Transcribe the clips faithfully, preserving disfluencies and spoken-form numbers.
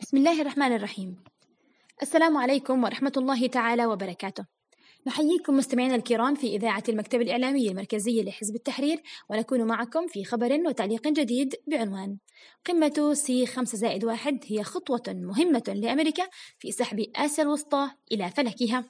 بسم الله الرحمن الرحيم. السلام عليكم ورحمة الله تعالى وبركاته. نحييكم مستمعينا الكرام في إذاعة المكتب الإعلامي المركزي لحزب التحرير، ونكون معكم في خبر وتعليق جديد بعنوان: قمة سي خمسة زائد واحد هي خطوة مهمة لأمريكا في سحب آسيا الوسطى إلى فلكها.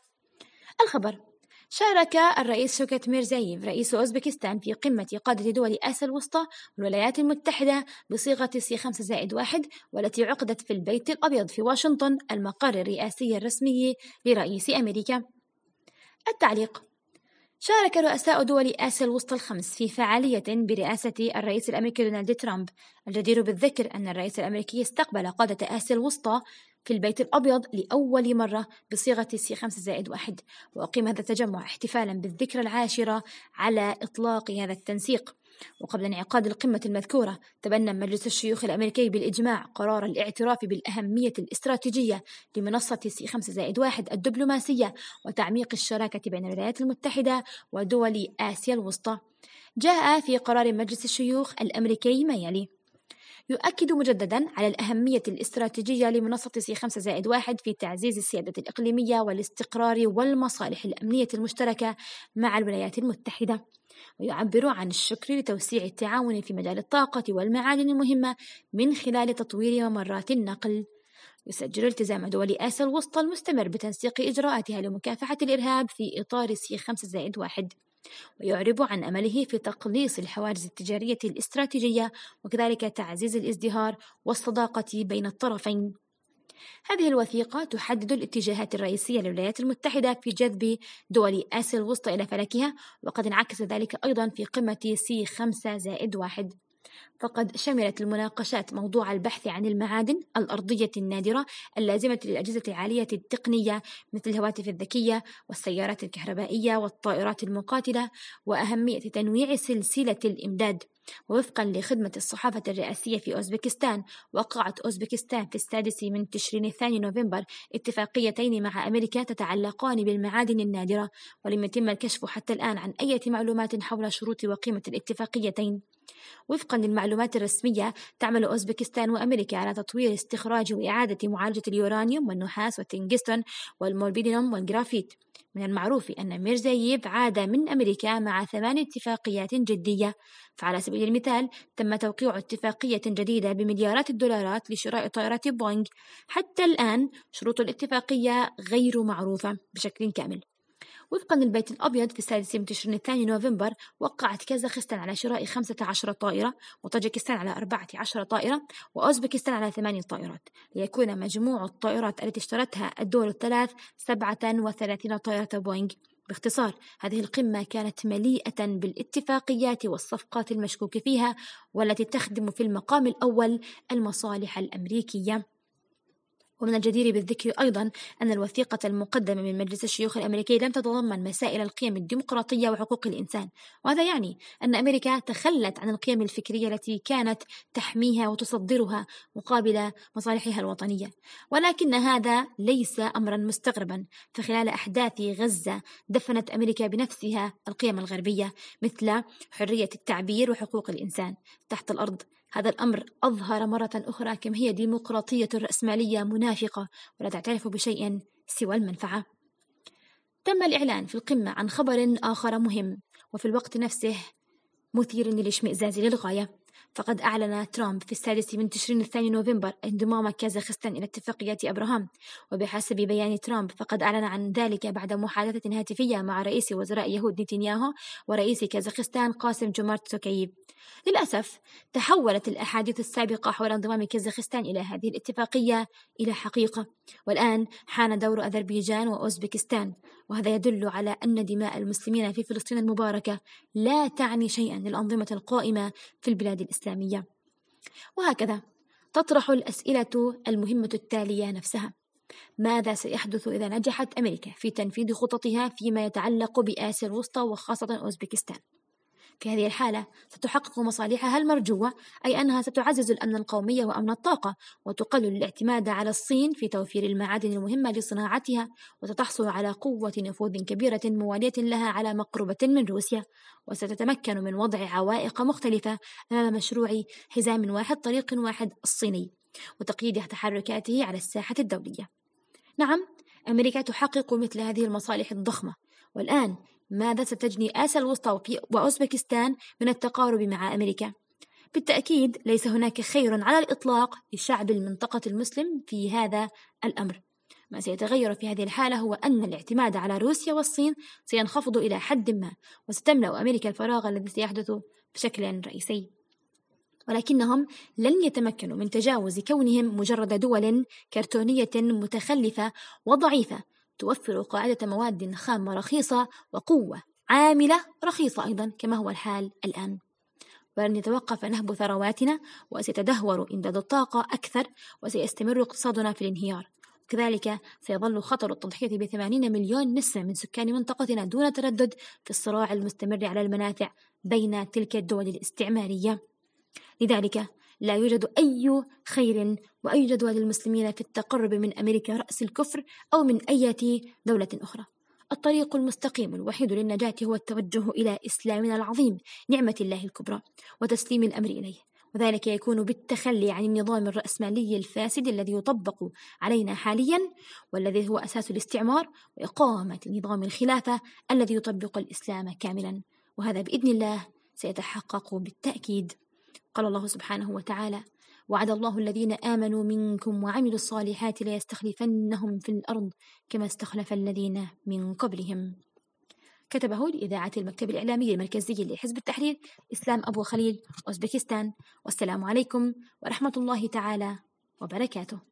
الخبر: شارك الرئيس شوكت ميرزاييف رئيس أوزبكستان في قمة قادة دول آسيا الوسطى والولايات المتحدة بصيغة سي خمسة زائد واحد، والتي عقدت في البيت الأبيض في واشنطن المقر الرئاسي الرسمي لرئيس أمريكا. التعليق: شارك رؤساء دول آسيا الوسطى الخمس في فعالية برئاسة الرئيس الأمريكي دونالد ترامب. الجدير بالذكر أن الرئيس الأمريكي استقبل قادة آسيا الوسطى في البيت الأبيض لأول مرة بصيغة سي خمسة زائد واحد، وأقيم هذا التجمع احتفالا بالذكرى العاشرة على إطلاق هذا التنسيق. وقبل انعقاد القمة المذكورة، تبنى مجلس الشيوخ الأمريكي بالإجماع قرار الاعتراف بالأهمية الاستراتيجية لمنصة سي خمسة زائد واحد الدبلوماسية وتعميق الشراكة بين الولايات المتحدة ودول آسيا الوسطى. جاء في قرار مجلس الشيوخ الأمريكي ما يلي: يؤكد مجددا على الأهمية الاستراتيجية لمنصة سي خمسة زائد واحد في تعزيز السيادة الإقليمية والاستقرار والمصالح الأمنية المشتركة مع الولايات المتحدة، ويعبر عن الشكر لتوسيع التعاون في مجال الطاقة والمعادن المهمة من خلال تطوير ممرات النقل. يسجل التزام دول آسيا الوسطى المستمر بتنسيق إجراءاتها لمكافحة الإرهاب في إطار سي خمسة زائد واحد، ويعرب عن أمله في تقليص الحواجز التجارية الاستراتيجية وكذلك تعزيز الازدهار والصداقة بين الطرفين. هذه الوثيقة تحدد الاتجاهات الرئيسية للولايات المتحدة في جذب دول آسيا الوسطى إلى فلكها، وقد انعكس ذلك أيضا في قمة سي خمسة زائد واحد. فقد شملت المناقشات موضوع البحث عن المعادن الأرضية النادرة اللازمة للأجهزة العالية التقنية مثل الهواتف الذكية والسيارات الكهربائية والطائرات المقاتلة، وأهمية تنويع سلسلة الإمداد. ووفقا لخدمة الصحافة الرئاسية في أوزبكستان، وقعت أوزبكستان في السادس من تشرين الثاني نوفمبر اتفاقيتين مع أمريكا تتعلقان بالمعادن النادرة، ولم يتم الكشف حتى الآن عن أي معلومات حول شروط وقيمة الاتفاقيتين. وفقا للمعلومات الرسمية، تعمل أوزبكستان وأمريكا على تطوير استخراج وإعادة معالجة اليورانيوم والنحاس والتنجستون والمولبدينوم والجرافيت. من المعروف أن ميرزاييف عاد من أمريكا مع ثمان اتفاقيات جدية، فعلى سبيل المثال تم توقيع اتفاقية جديدة بمليارات الدولارات لشراء طائرات بوينغ. حتى الآن شروط الاتفاقية غير معروفة بشكل كامل. وفقا للبيت الأبيض، في السادس من تشرين الثاني نوفمبر وقعت كازاخستان على شراء خمسة عشر طائرة، وطاجكستان على أربعة عشر طائرة، وأوزبكستان على ثمانية طائرات، ليكون مجموع الطائرات التي اشترتها الدول الثلاث سبعة وثلاثين طائرة بوينغ. باختصار، هذه القمة كانت مليئة بالاتفاقيات والصفقات المشكوك فيها، والتي تخدم في المقام الأول المصالح الأمريكية. ومن الجدير بالذكر أيضا أن الوثيقة المقدمة من مجلس الشيوخ الأمريكي لم تتضمن مسائل القيم الديمقراطية وحقوق الإنسان، وهذا يعني أن أمريكا تخلت عن القيم الفكرية التي كانت تحميها وتصدرها مقابل مصالحها الوطنية. ولكن هذا ليس أمرا مستغربا، فخلال أحداث غزة دفنت أمريكا بنفسها القيم الغربية مثل حرية التعبير وحقوق الإنسان تحت الأرض. هذا الأمر أظهر مرة أخرى كم هي ديمقراطية رأسمالية منافقة ولا تعترف بشيء سوى المنفعة. تم الإعلان في القمة عن خبر آخر مهم وفي الوقت نفسه مثير للاشمئزاز للغاية، فقد أعلن ترامب في السادس من تشرين الثاني نوفمبر انضمام كازاخستان إلى اتفاقية أبراهام. وبحسب بيان ترامب، فقد أعلن عن ذلك بعد محادثة هاتفية مع رئيس وزراء يهود نتنياهو ورئيس كازاخستان قاسم جومارت توكاييف. للأسف، تحولت الأحاديث السابقة حول انضمام كازاخستان إلى هذه الاتفاقية إلى حقيقة، والآن حان دور أذربيجان وأوزبكستان، وهذا يدل على أن دماء المسلمين في فلسطين المباركة لا تعني شيئا للأنظمة القائمة في البلاد الإسلامية. وهكذا تطرح الأسئلة المهمة التالية نفسها: ماذا سيحدث إذا نجحت أمريكا في تنفيذ خططها فيما يتعلق بآسيا الوسطى وخاصة أوزبكستان؟ في هذه الحالة ستحقق مصالحها المرجوة، أي أنها ستعزز الأمن القومي وأمن الطاقة، وتقلل الاعتماد على الصين في توفير المعادن المهمة لصناعتها، وستحصل على قوة نفوذ كبيرة موالية لها على مقربة من روسيا، وستتمكن من وضع عوائق مختلفة أمام مشروع حزام واحد طريق واحد الصيني. وتقييد تحركاته على الساحة الدولية. نعم، أمريكا تحقق مثل هذه المصالح الضخمة، والآن ماذا ستجني آسيا الوسطى وأوزبكستان من التقارب مع أمريكا؟ بالتأكيد ليس هناك خير على الإطلاق لشعب المنطقة المسلم في هذا الأمر. ما سيتغير في هذه الحالة هو أن الاعتماد على روسيا والصين سينخفض إلى حد ما، وستملأ أمريكا الفراغ الذي سيحدث بشكل رئيسي، ولكنهم لن يتمكنوا من تجاوز كونهم مجرد دول كرتونية متخلفة وضعيفة توفر قاعدة مواد خام رخيصة وقوة عاملة رخيصة أيضا كما هو الحال الآن. ولن يتوقف نهب ثرواتنا، وسيتدهور إمداد الطاقة أكثر، وسيستمر اقتصادنا في الانهيار. كذلك سيظل خطر التضحية بثمانين مليون نسمة من سكان منطقتنا دون تردد في الصراع المستمر على المنافع بين تلك الدول الاستعمارية. لذلك لا يوجد أي خير وأي جدوى للمسلمين في التقرب من أمريكا رأس الكفر أو من أي دولة أخرى. الطريق المستقيم الوحيد للنجاة هو التوجه إلى إسلامنا العظيم، نعمة الله الكبرى، وتسليم الأمر إليه، وذلك يكون بالتخلي عن النظام الرأسمالي الفاسد الذي يطبق علينا حاليا، والذي هو أساس الاستعمار، وإقامة نظام الخلافة الذي يطبق الإسلام كاملا، وهذا بإذن الله سيتحقق بالتأكيد. قال الله سبحانه وتعالى: وعد الله الذين آمنوا منكم وعملوا الصالحات ليستخلفنهم في الأرض كما استخلف الذين من قبلهم. كتبه لإذاعة المكتب الإعلامي المركزي لحزب التحرير إسلام أبو خليل، أوزبكستان. والسلام عليكم ورحمة الله تعالى وبركاته.